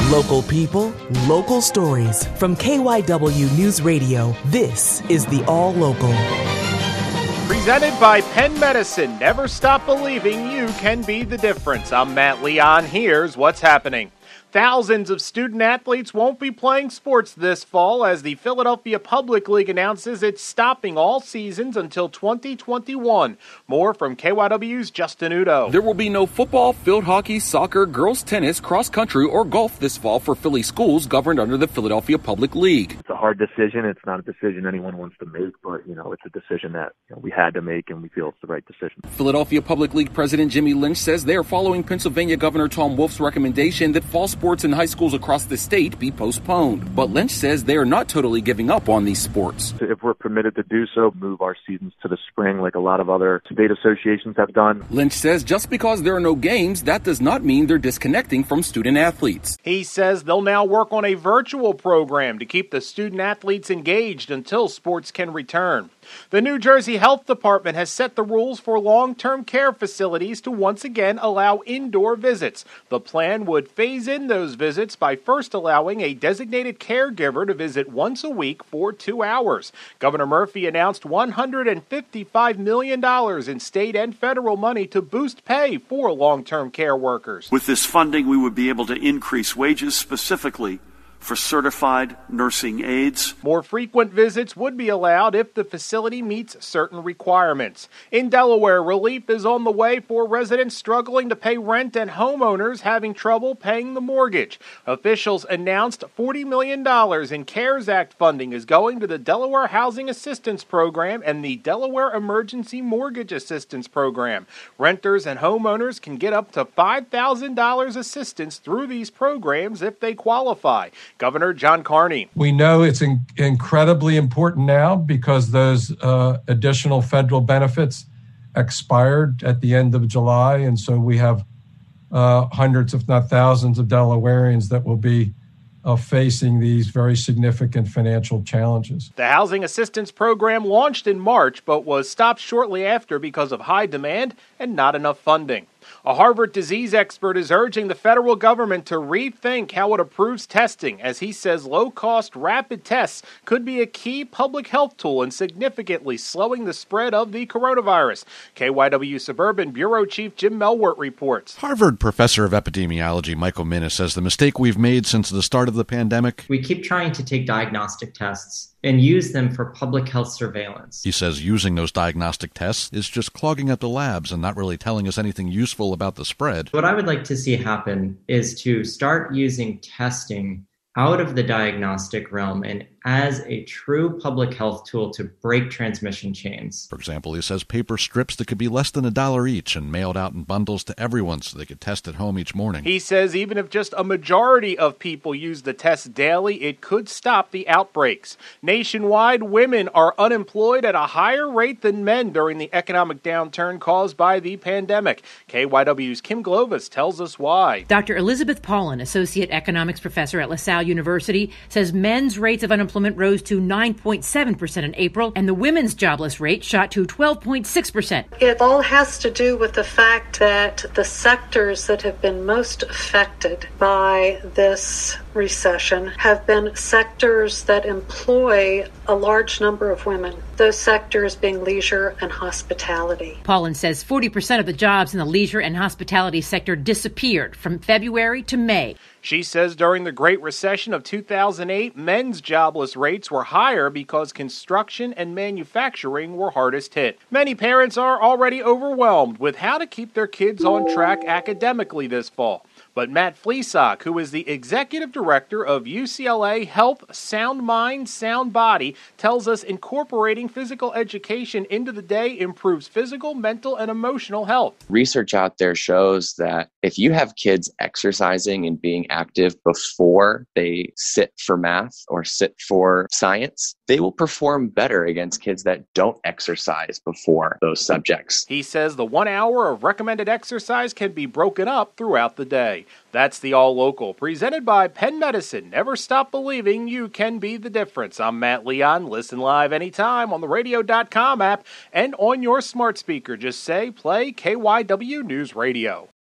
Local people, local stories. From KYW News Radio, this is the All Local. Presented by Penn Medicine. Never stop believing you can be the difference. I'm Matt Leon. Here's what's happening. Thousands of student athletes won't be playing sports this fall as the Philadelphia Public League announces it's stopping all seasons until 2021. More from KYW's Justin Udo. There will be no football, field hockey, soccer, girls tennis, cross country, or golf this fall for Philly schools governed under the Philadelphia Public League. It's a hard decision. It's not a decision anyone wants to make, but, it's a decision that we had to make, and we feel it's the right decision. Philadelphia Public League President Jimmy Lynch says they are following Pennsylvania Governor Tom Wolf's recommendation that fall sports in high schools across the state be postponed. But Lynch says they are not totally giving up on these sports. If we're permitted to do so, move our seasons to the spring like a lot of other state associations have done. Lynch says just because there are no games, that does not mean they're disconnecting from student athletes. He says they'll now work on a virtual program to keep the student athletes engaged until sports can return. The New Jersey Health Department has set the rules for long-term care facilities to once again allow indoor visits. The plan would phase in those visits by first allowing a designated caregiver to visit once a week for 2 hours. Governor Murphy announced $155 million in state and federal money to boost pay for long-term care workers. With this funding, we would be able to increase wages specifically for certified nursing aides. More frequent visits would be allowed if the facility meets certain requirements. In Delaware, relief is on the way for residents struggling to pay rent and homeowners having trouble paying the mortgage. Officials announced $40 million in CARES Act funding is going to the Delaware Housing Assistance Program and the Delaware Emergency Mortgage Assistance Program. Renters and homeowners can get up to $5,000 assistance through these programs if they qualify. Governor John Carney. We know it's incredibly important now because those additional federal benefits expired at the end of July. And so we have hundreds, if not thousands, of Delawareans that will be facing these very significant financial challenges. The Housing Assistance Program launched in March, but was stopped shortly after because of high demand and not enough funding. A Harvard disease expert is urging the federal government to rethink how it approves testing, as he says low-cost rapid tests could be a key public health tool in significantly slowing the spread of the coronavirus. KYW Suburban Bureau Chief Jim Melwert reports. Harvard professor of epidemiology Michael Minnis says the mistake we've made since the start of the pandemic. We keep trying to take diagnostic tests and use them for public health surveillance. He says using those diagnostic tests is just clogging up the labs and not really telling us anything useful about the spread. What I would like to see happen is to start using testing out of the diagnostic realm and as a true public health tool to break transmission chains. For example, he says paper strips that could be less than $1 each and mailed out in bundles to everyone so they could test at home each morning. He says even if just a majority of people use the test daily, it could stop the outbreaks. Nationwide, women are unemployed at a higher rate than men during the economic downturn caused by the pandemic. KYW's Kim Glovis tells us why. Dr. Elizabeth Paulin, Associate Economics Professor at LaSalle University, says men's rates of unemployment rose to 9.7% in April, and the women's jobless rate shot to 12.6%. It all has to do with the fact that the sectors that have been most affected by this recession have been sectors that employ a large number of women, those sectors being leisure and hospitality. Paulin says 40% of the jobs in the leisure and hospitality sector disappeared from February to May. She says during the Great Recession of 2008, men's jobless rates were higher because construction and manufacturing were hardest hit. Many parents are already overwhelmed with how to keep their kids on track academically this fall. But Matt Fleesock, who is the executive director of UCLA Health Sound Mind, Sound Body, tells us incorporating physical education into the day improves physical, mental, and emotional health. Research out there shows that if you have kids exercising and being active before they sit for math or sit for science, they will perform better against kids that don't exercise before those subjects. He says the 1 hour of recommended exercise can be broken up throughout the day. That's the All Local, presented by Penn Medicine. Never stop believing you can be the difference. I'm Matt Leon. Listen live anytime on the radio.com app and on your smart speaker. Just say, play KYW News Radio.